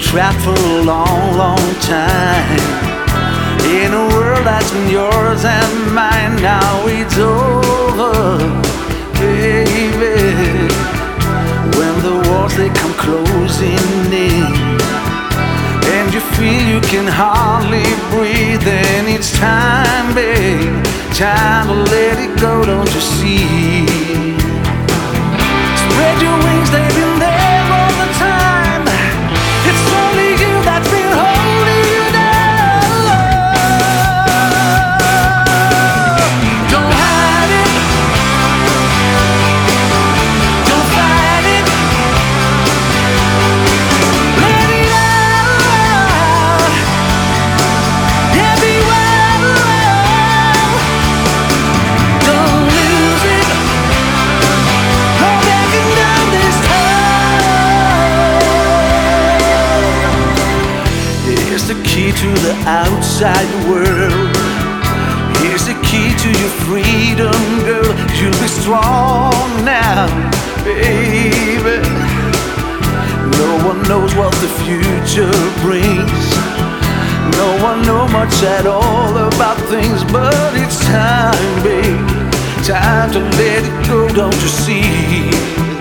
trapped for a long, long time in a world that's been yours and mine. Now it's over, baby. When the walls they come closing in and you feel you can hardly breathe, then it's time, babe, time to let it go, don't you see? Spread your wings, they've been there all the time. It's only you that's been holding you down. Don't hide it, don't fight it, let it out. Yeah, be wild. Don't lose it, no backing down this time. Here's the key to the outside world. Here's the key to your freedom, girl. You'll be strong now, baby. No one knows what the future brings. No one knows much at all about things, but it's time, babe, time to let it go, don't you see?